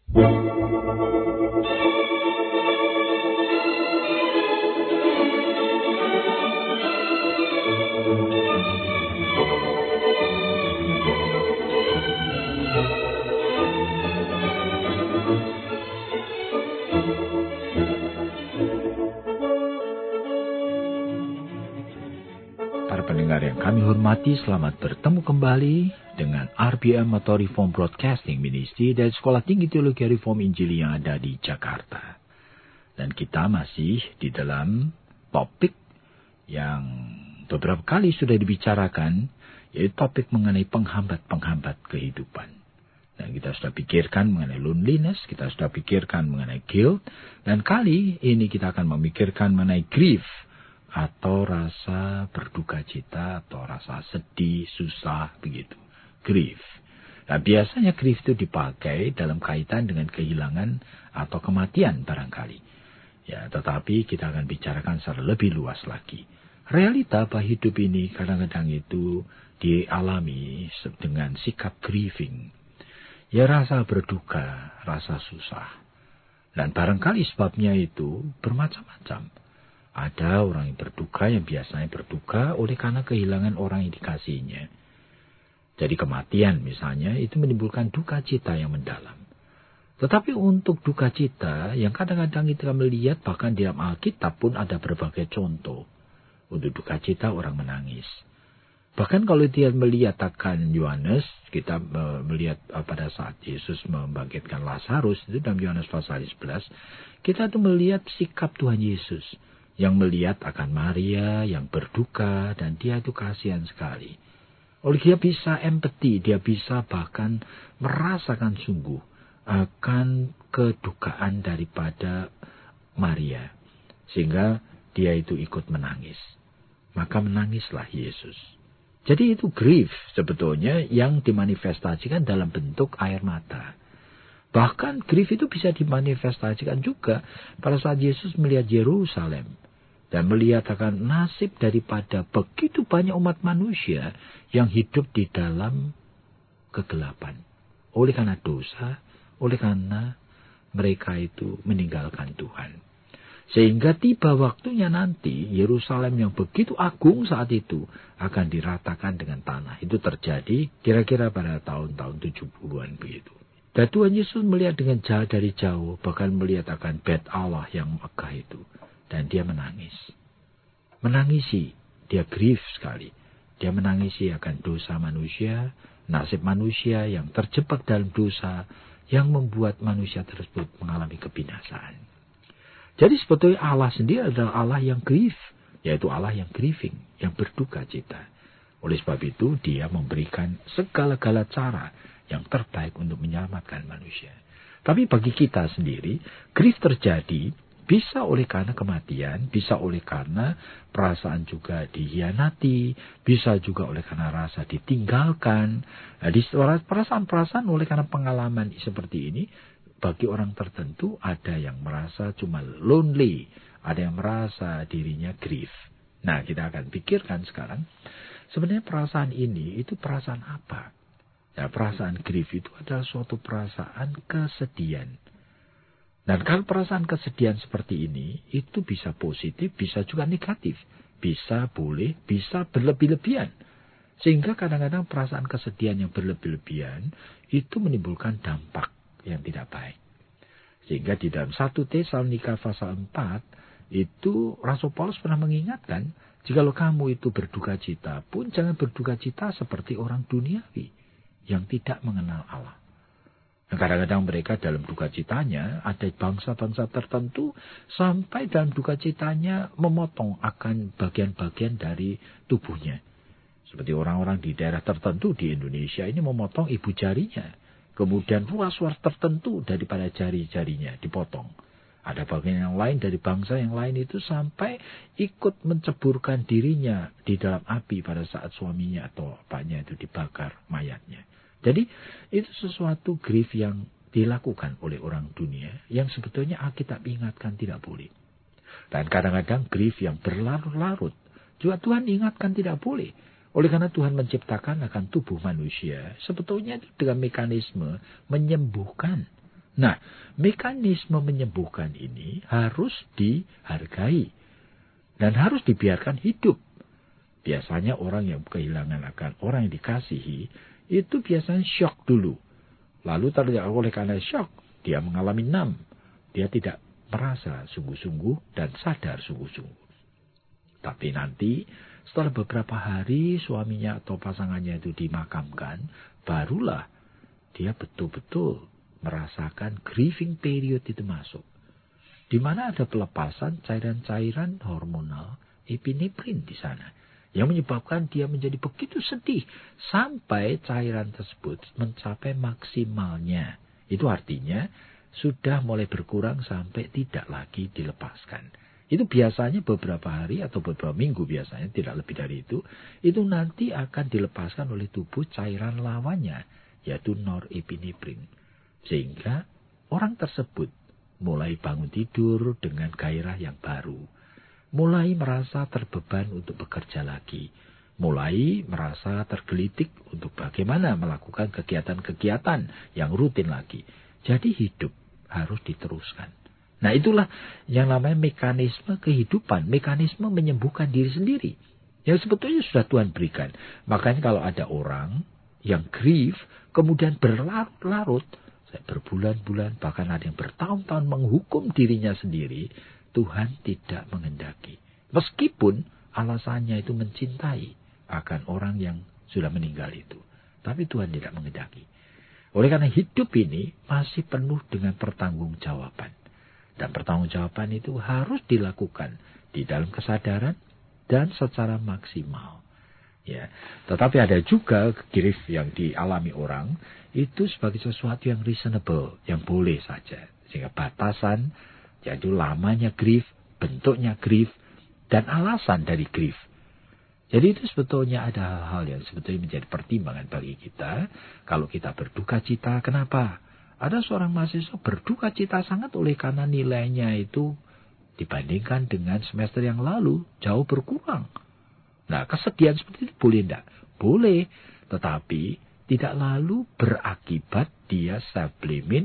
Para pendengar yang kami hormati, selamat bertemu kembali dengan RBM atau Reform Broadcasting Ministry dari Sekolah Tinggi Teologi Reform Injili yang ada di Jakarta. Dan kita masih di dalam topik yang beberapa kali sudah dibicarakan, yaitu topik mengenai penghambat-penghambat kehidupan. Dan kita sudah pikirkan mengenai loneliness, kita sudah pikirkan mengenai guilt, dan kali ini kita akan memikirkan mengenai grief, atau rasa berduka cita, atau rasa sedih, susah, begitu. Grief. Nah, biasanya grief itu dipakai dalam kaitan dengan kehilangan atau kematian barangkali. Ya, tetapi kita akan bicarakan secara lebih luas lagi. Realita bahwa hidup ini kadang-kadang itu dialami dengan sikap grieving. Ya, rasa berduka, rasa susah. Dan barangkali sebabnya itu bermacam-macam. Ada orang yang berduka yang biasanya berduka oleh karena kehilangan orang yang dikasihinya. Jadi kematian misalnya itu menimbulkan duka cita yang mendalam. Tetapi untuk duka cita yang kadang-kadang kita melihat bahkan di dalam Alkitab pun ada berbagai contoh. Untuk duka cita orang menangis. Bahkan kalau dia melihat akan Yohanes, kita melihat pada saat Yesus membangkitkan Lazarus itu dalam Yohanes pasal 11, kita tuh melihat sikap Tuhan Yesus. Yang melihat akan Maria yang berduka dan dia itu kasihan sekali. Oleh dia bisa empati, dia bisa bahkan merasakan sungguh akan kedukaan daripada Maria. Sehingga dia itu ikut menangis. Maka menangislah Yesus. Jadi itu grief sebetulnya yang dimanifestasikan dalam bentuk air mata. Bahkan grief itu bisa dimanifestasikan juga pada saat Yesus melihat Yerusalem. Dan melihat akan nasib daripada begitu banyak umat manusia yang hidup di dalam kegelapan. Oleh karena dosa, oleh karena mereka itu meninggalkan Tuhan. Sehingga tiba waktunya nanti Yerusalem yang begitu agung saat itu akan diratakan dengan tanah. Itu terjadi kira-kira pada tahun-tahun 70-an begitu. Dan Tuhan Yesus melihat dengan dari jauh, bahkan melihat akan bait Allah yang megah itu. Dan dia menangis. Menangisi, dia grief sekali. Dia menangisi akan dosa manusia, nasib manusia yang terjebak dalam dosa, yang membuat manusia tersebut mengalami kebinasaan. Jadi sebetulnya Allah sendiri adalah Allah yang grief, yaitu Allah yang grieving, yang berduka cita. Oleh sebab itu, dia memberikan segala-gala cara yang terbaik untuk menyelamatkan manusia. Tapi bagi kita sendiri, grief terjadi bisa oleh karena kematian, bisa oleh karena perasaan juga dihianati, bisa juga oleh karena rasa ditinggalkan. Nah, perasaan-perasaan oleh karena pengalaman seperti ini, bagi orang tertentu ada yang merasa cuma lonely, ada yang merasa dirinya grief. Nah, kita akan pikirkan sekarang, sebenarnya perasaan ini itu perasaan apa? Ya, perasaan grief itu adalah suatu perasaan kesedihan. Dan kalau perasaan kesedihan seperti ini, itu bisa positif, bisa juga negatif. Bisa boleh, bisa berlebih-lebihan. Sehingga kadang-kadang perasaan kesedihan yang berlebih-lebihan, itu menimbulkan dampak yang tidak baik. Sehingga di dalam 1 Tesalonika pasal 4, itu Rasul Paulus pernah mengingatkan, jikalau kamu itu berduka cita pun, jangan berduka cita seperti orang duniawi, yang tidak mengenal Allah. Nah, kadang-kadang mereka dalam duka citanya, ada bangsa-bangsa tertentu sampai dalam duka citanya memotong akan bagian-bagian dari tubuhnya. Seperti orang-orang di daerah tertentu di Indonesia ini memotong ibu jarinya. Kemudian ruas-ruas tertentu daripada jari-jarinya dipotong. Ada bagian yang lain dari bangsa yang lain itu sampai ikut menceburkan dirinya di dalam api pada saat suaminya atau bapaknya itu dibakar mayatnya. Jadi itu sesuatu grief yang dilakukan oleh orang dunia yang sebetulnya Alkitab ingatkan tidak boleh. Dan kadang-kadang grief yang berlarut-larut juga Tuhan ingatkan tidak boleh. Oleh karena Tuhan menciptakan akan tubuh manusia sebetulnya itu dengan mekanisme menyembuhkan. Nah, mekanisme menyembuhkan ini harus dihargai dan harus dibiarkan hidup. Biasanya orang yang kehilangan akan orang yang dikasihi, itu biasanya syok dulu. Lalu oleh karena syok, dia mengalami numb. Dia tidak merasa sungguh-sungguh dan sadar sungguh-sungguh. Tapi nanti setelah beberapa hari suaminya atau pasangannya itu dimakamkan, barulah dia betul-betul merasakan grieving period itu masuk. Di mana ada pelepasan cairan-cairan hormonal epinefrin di sana. Yang menyebabkan dia menjadi begitu sedih sampai cairan tersebut mencapai maksimalnya. Itu artinya sudah mulai berkurang sampai tidak lagi dilepaskan. Itu biasanya beberapa hari atau beberapa minggu biasanya, tidak lebih dari itu. Itu nanti akan dilepaskan oleh tubuh cairan lawannya, yaitu norepinefrin. Sehingga orang tersebut mulai bangun tidur dengan gairah yang baru. Mulai merasa terbeban untuk bekerja lagi. Mulai merasa tergelitik untuk bagaimana melakukan kegiatan-kegiatan yang rutin lagi. Jadi hidup harus diteruskan. Nah, itulah yang namanya mekanisme kehidupan, mekanisme menyembuhkan diri sendiri. Yang sebetulnya sudah Tuhan berikan. Makanya kalau ada orang yang grief, kemudian berlarut-larut, berbulan-bulan, bahkan ada yang bertahun-tahun menghukum dirinya sendiri, Tuhan tidak menghendaki. Meskipun alasannya itu mencintai akan orang yang sudah meninggal itu. Tapi Tuhan tidak menghendaki. Oleh karena hidup ini masih penuh dengan pertanggungjawaban. Dan pertanggungjawaban itu harus dilakukan di dalam kesadaran dan secara maksimal. Ya, tetapi ada juga grief yang dialami orang itu sebagai sesuatu yang reasonable, yang boleh saja. Sehingga batasan, yaitu lamanya grief, bentuknya grief, dan alasan dari grief. Jadi itu sebetulnya ada hal-hal yang sebetulnya menjadi pertimbangan bagi kita. Kalau kita berduka cita, kenapa? Ada seorang mahasiswa berduka cita sangat oleh karena nilainya itu dibandingkan dengan semester yang lalu jauh berkurang. Nah, kesedihan seperti itu boleh enggak? Boleh, tetapi tidak lalu berakibat dia self-blaming,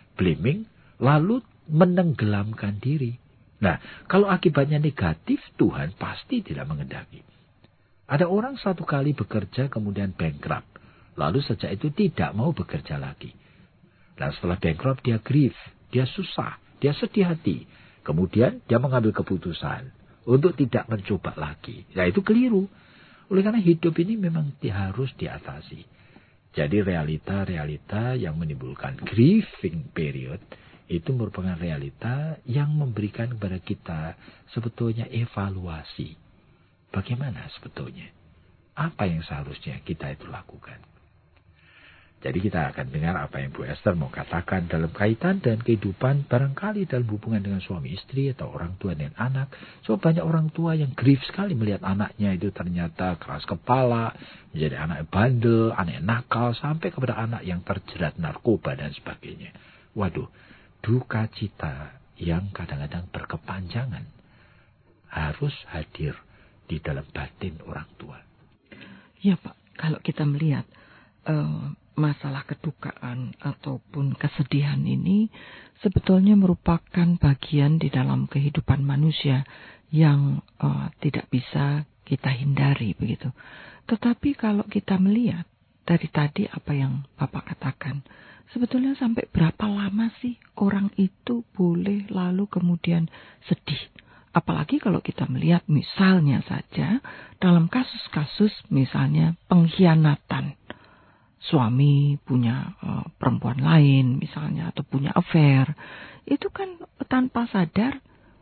lalu menenggelamkan diri. Nah, kalau akibatnya negatif, Tuhan pasti tidak menghendaki. Ada orang satu kali bekerja kemudian bankrupt. Lalu sejak itu tidak mau bekerja lagi. Nah, setelah bankrupt dia grief, dia susah, dia sedih hati. Kemudian dia mengambil keputusan untuk tidak mencoba lagi. Nah, itu keliru. Oleh karena hidup ini memang harus diatasi. Jadi realita-realita yang menimbulkan grieving period itu merupakan realita yang memberikan kepada kita sebetulnya evaluasi. Bagaimana sebetulnya? Apa yang seharusnya kita itu lakukan? Jadi kita akan dengar apa yang Bu Esther mau katakan dalam kaitan dan kehidupan barangkali dalam hubungan dengan suami istri atau orang tua dan anak. So banyak orang tua yang grief sekali melihat anaknya itu ternyata keras kepala, menjadi anak bandel, anak nakal, sampai kepada anak yang terjerat narkoba dan sebagainya. Waduh, duka cita yang kadang-kadang berkepanjangan harus hadir di dalam batin orang tua. Ya Pak, kalau kita melihat masalah kedukaan ataupun kesedihan ini sebetulnya merupakan bagian di dalam kehidupan manusia yang tidak bisa kita hindari begitu. Tetapi kalau kita melihat dari tadi apa yang Bapak katakan, sebetulnya sampai berapa lama sih orang itu boleh lalu kemudian sedih? Apalagi kalau kita melihat misalnya saja dalam kasus-kasus misalnya pengkhianatan. Suami punya perempuan lain misalnya atau punya affair. Itu kan tanpa sadar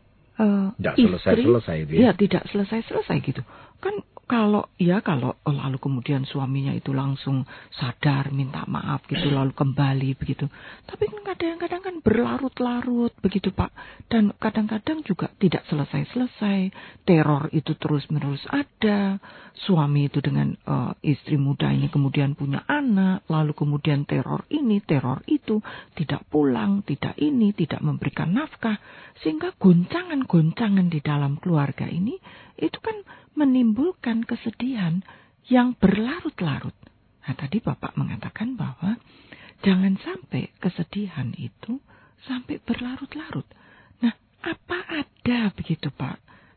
istri selesai-selesai itu ya. Ya tidak selesai-selesai gitu. Kan kalau lalu kemudian suaminya itu langsung sadar minta maaf gitu lalu kembali begitu. Tapi kan kadang-kadang kan berlarut-larut begitu Pak. Dan kadang-kadang juga tidak selesai-selesai. Teror itu terus-menerus ada. Suami itu dengan istri muda ini kemudian punya anak, lalu kemudian teror ini, teror itu, tidak pulang, tidak ini, tidak memberikan nafkah. Sehingga goncangan-goncangan di dalam keluarga ini itu kan menimbulkan kesedihan yang berlarut-larut. Nah, tadi Bapak mengatakan bahwa jangan sampai kesedihan itu sampai berlarut-larut. Nah, apa ada begitu Pak,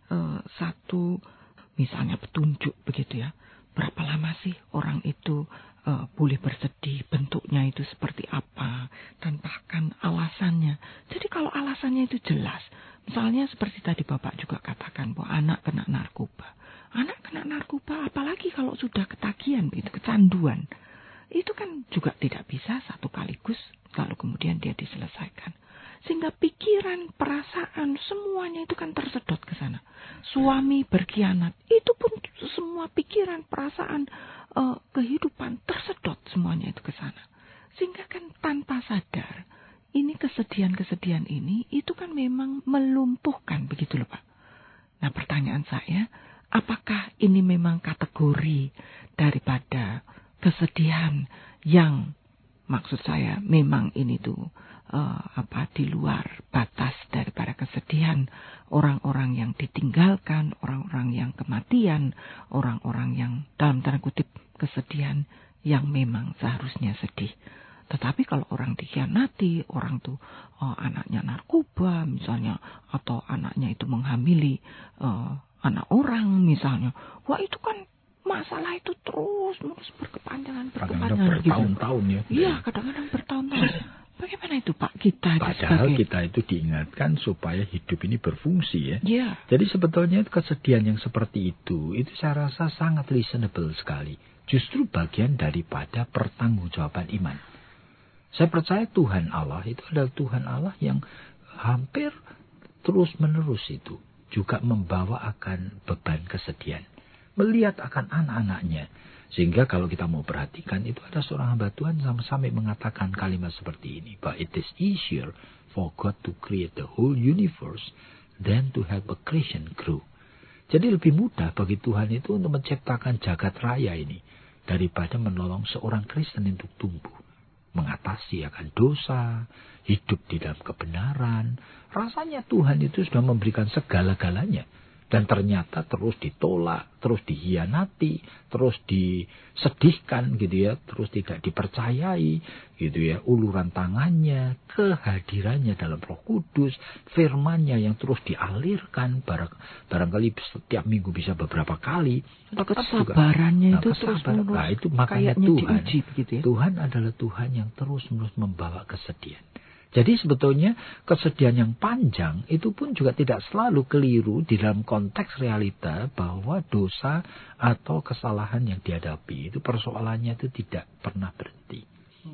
satu misalnya petunjuk begitu ya, berapa lama sih orang itu boleh bersedih, bentuknya itu seperti apa, dan bahkan alasannya. Jadi kalau alasannya itu jelas, misalnya seperti tadi Bapak juga katakan bahwa anak kena narkoba. Anak kena narkoba, apalagi kalau sudah ketagihan, begitu, kecanduan. Itu kan juga tidak bisa satu kaligus, lalu kemudian dia diselesaikan. Sehingga pikiran, perasaan, semuanya itu kan tersedot ke sana. Suami berkhianat, itu pun semua pikiran, perasaan, kehidupan tersedot semuanya itu ke sana. Sehingga kan tanpa sadar, ini kesedihan-kesedihan ini, itu kan memang melumpuhkan, begitu loh Pak. Nah pertanyaan saya, apakah ini memang kategori daripada kesedihan yang maksud saya memang ini tuh di luar batas daripada kesedihan orang-orang yang ditinggalkan, orang-orang yang kematian, orang-orang yang dalam tanda kutip kesedihan yang memang seharusnya sedih. Tetapi kalau orang dikhianati, orang tuh anaknya narkoba misalnya, atau anaknya itu menghamili anak orang misalnya, wah itu kan masalah itu terus berkepanjangan bertahun-tahun ya. Iya, kadang-kadang bertahun-tahun. Bagaimana itu Pak kita? Padahal kita itu diingatkan supaya hidup ini berfungsi ya. Iya. Jadi sebetulnya kesedihan yang seperti itu saya rasa sangat reasonable sekali. Justru bagian daripada pertanggungjawaban iman. Saya percaya Tuhan Allah itu adalah Tuhan Allah yang hampir terus-menerus itu juga membawa akan beban kesedihan. Melihat akan anak-anaknya. Sehingga kalau kita mau perhatikan, itu ada seorang hamba Tuhan sampai mengatakan kalimat seperti ini. But it is easier for God to create the whole universe than to help a creation grow. Jadi lebih mudah bagi Tuhan itu untuk menciptakan jagat raya ini daripada menolong seorang Kristen untuk tumbuh. Mengatasi akan dosa, hidup di dalam kebenaran. Rasanya Tuhan itu sudah memberikan segala-galanya. Dan ternyata terus ditolak, terus dihianati, terus disedihkan gitu ya, terus tidak dipercayai gitu ya, uluran tangannya, kehadirannya dalam Roh Kudus, firman-Nya yang terus dialirkan, barangkali setiap minggu bisa beberapa kali. Kesabarannya itu terus menerus. Nah, itu makanya Tuhan, diuji, begitu ya? Tuhan adalah Tuhan yang terus-menerus membawa kesedihan. Jadi sebetulnya kesedihan yang panjang itu pun juga tidak selalu keliru di dalam konteks realita bahwa dosa atau kesalahan yang dihadapi itu persoalannya itu tidak pernah berhenti.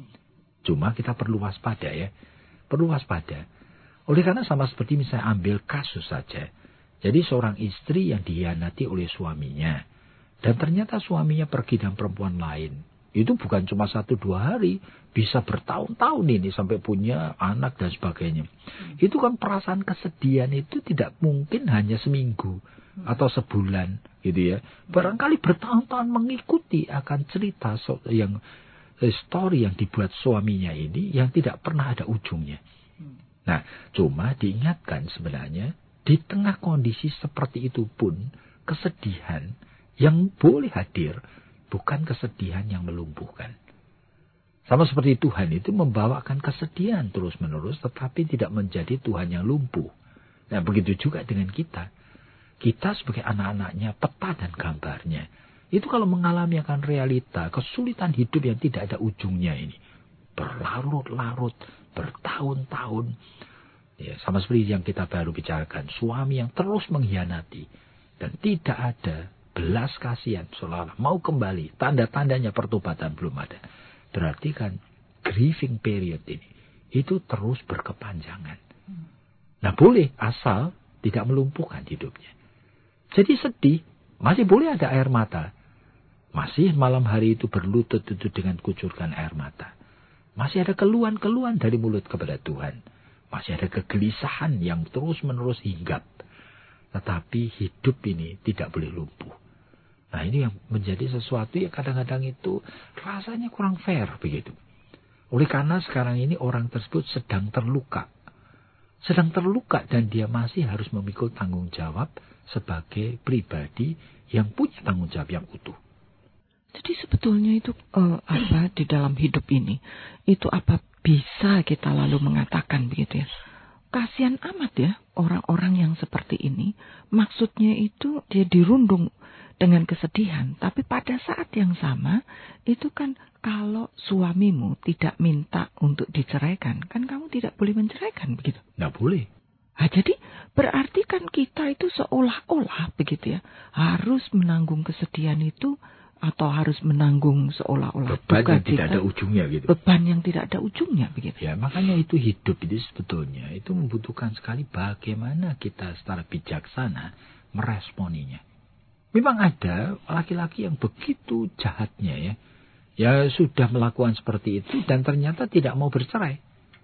Cuma kita perlu waspada ya. Perlu waspada. Oleh karena sama seperti misalnya ambil kasus saja. Jadi seorang istri yang dihianati oleh suaminya. Dan ternyata suaminya pergi dengan perempuan lain. Itu bukan cuma 1-2 hari, bisa bertahun-tahun ini sampai punya anak dan sebagainya. Itu kan perasaan kesedihan itu tidak mungkin hanya seminggu atau sebulan gitu ya. Barangkali bertahun-tahun mengikuti akan cerita yang story yang dibuat suaminya ini yang tidak pernah ada ujungnya. Nah, cuma diingatkan sebenarnya di tengah kondisi seperti itu pun kesedihan yang boleh hadir bukan kesedihan yang melumpuhkan. Sama seperti Tuhan itu membawakan kesedihan terus-menerus, tetapi tidak menjadi Tuhan yang lumpuh. Nah, begitu juga dengan kita. Kita sebagai anak-anaknya, peta dan gambarnya. Itu kalau mengalami akan realita, kesulitan hidup yang tidak ada ujungnya ini. Berlarut-larut, bertahun-tahun. Ya, sama seperti yang kita baru bicarakan. Suami yang terus mengkhianati. Dan tidak ada belas kasihan, seolah-olah mau kembali, tanda-tandanya pertobatan belum ada. Berarti kan grieving period ini itu terus berkepanjangan. Nah, boleh asal tidak melumpuhkan hidupnya. Jadi sedih, masih boleh ada air mata. Masih malam hari itu berlutut dengan kucurkan air mata. Masih ada keluhan-keluhan dari mulut kepada Tuhan. Masih ada kegelisahan yang terus-menerus hinggap. Tetapi hidup ini tidak boleh lumpuh. Nah, ini yang menjadi sesuatu yang kadang-kadang itu rasanya kurang fair begitu. Oleh karena sekarang ini orang tersebut sedang terluka. Sedang terluka dan dia masih harus memikul tanggung jawab sebagai pribadi yang punya tanggung jawab yang utuh. Jadi sebetulnya itu di dalam hidup ini itu bisa kita lalu mengatakan begitu ya, kasihan amat ya orang-orang yang seperti ini. Maksudnya itu dia dirundung dengan kesedihan. Tapi pada saat yang sama, itu kan kalau suamimu tidak minta untuk diceraikan, kan kamu tidak boleh menceraikan begitu. Nggak boleh. Nah, jadi berarti kan kita itu seolah-olah begitu ya, harus menanggung kesedihan itu, atau harus menanggung seolah-olah beban yang kita, tidak ada ujungnya gitu. Beban yang tidak ada ujungnya begitu. Ya, makanya itu hidup itu sebetulnya itu membutuhkan sekali bagaimana kita secara bijaksana meresponinya. Memang ada laki-laki yang begitu jahatnya ya. Ya sudah melakukan seperti itu dan ternyata tidak mau bercerai.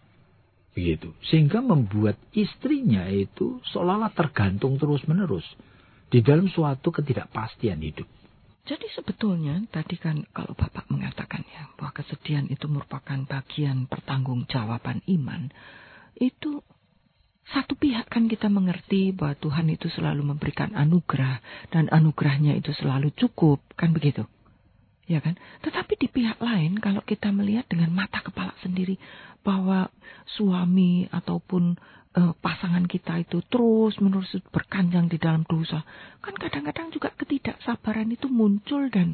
Begitu. Sehingga membuat istrinya itu seolah-olah tergantung terus-menerus di dalam suatu ketidakpastian hidup. Jadi sebetulnya tadi kan kalau Bapak mengatakan ya bahwa kesedihan itu merupakan bagian pertanggungjawaban iman, itu satu pihak kan kita mengerti bahwa Tuhan itu selalu memberikan anugerah dan anugerahnya itu selalu cukup, kan begitu? Ya kan? Tetapi di pihak lain kalau kita melihat dengan mata kepala sendiri bahwa suami ataupun pasangan kita itu terus-menerus berkanjang di dalam dosa, kan kadang-kadang juga ketidaksabaran itu muncul dan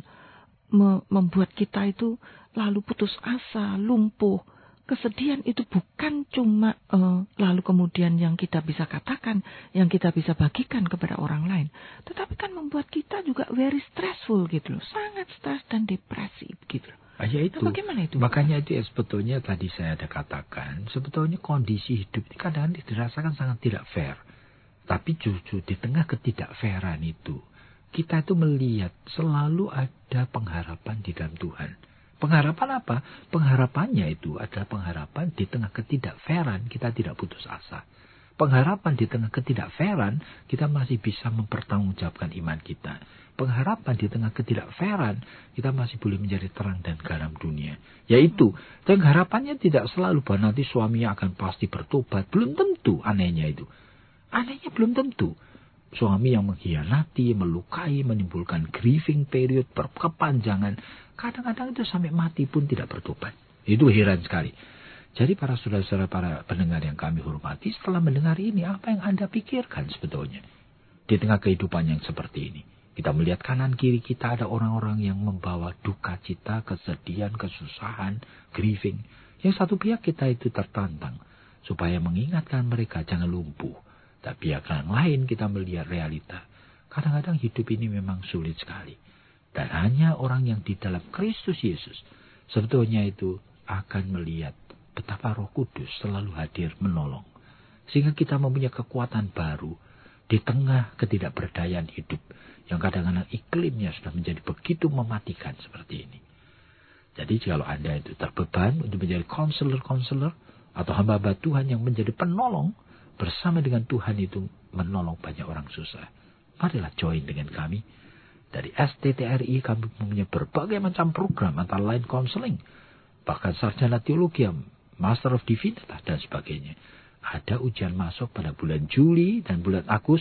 membuat kita itu lalu putus asa, lumpuh. Kesedihan itu bukan cuma lalu kemudian yang kita bisa katakan, yang kita bisa bagikan kepada orang lain, tetapi kan membuat kita juga very stressful gitu loh, sangat stres dan depresi gitu loh. Ya itu. Nah, bagaimana itu? Makanya itu ya sebetulnya tadi saya ada katakan, sebetulnya kondisi hidup ini kadang-kadang dirasakan sangat tidak fair. Tapi justru di tengah ketidakfairan itu, kita itu melihat selalu ada pengharapan di dalam Tuhan. Pengharapan apa? Pengharapannya itu adalah pengharapan di tengah ketidakfairan kita tidak putus asa. Pengharapan di tengah ketidakfairan kita masih bisa mempertanggungjawabkan iman kita. Pengharapan di tengah ketidakfairan kita masih boleh menjadi terang dan garam dunia. Yaitu, dan harapannya tidak selalu bahwa nanti suaminya akan pasti bertobat. Belum tentu anehnya itu. Anehnya belum tentu. Suami yang mengkhianati, melukai, menimbulkan grieving period berkepanjangan. Kadang-kadang itu sampai mati pun tidak bertobat. Itu heran sekali. Jadi para saudara-saudara, para pendengar yang kami hormati, setelah mendengar ini, apa yang Anda pikirkan sebetulnya? Di tengah kehidupan yang seperti ini. Kita melihat kanan kiri kita ada orang-orang yang membawa duka cita, kesedihan, kesusahan, grieving. Yang satu pihak kita itu tertantang. Supaya mengingatkan mereka jangan lumpuh. Tapi pihak yang lain kita melihat realita. Kadang-kadang hidup ini memang sulit sekali. Dan hanya orang yang di dalam Kristus Yesus sebetulnya itu akan melihat betapa Roh Kudus selalu hadir menolong. Sehingga kita mempunyai kekuatan baru di tengah ketidakberdayaan hidup yang kadang-kadang iklimnya sudah menjadi begitu mematikan seperti ini. Jadi kalau Anda itu terbeban untuk menjadi konselor atau hamba-hamba Tuhan yang menjadi penolong bersama dengan Tuhan itu menolong banyak orang susah, marilah join dengan kami. Dari STTRI kami mempunyai berbagai macam program antara lain konseling, bahkan sarjana teologi, Master of Divinity dan sebagainya. Ada ujian masuk pada bulan Juli dan bulan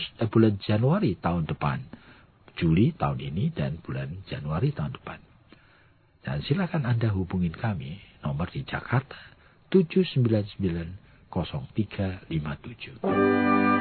Januari tahun depan. Juli tahun ini dan bulan Januari tahun depan. Dan silakan Anda hubungin kami, nomor di Jakarta 7990357.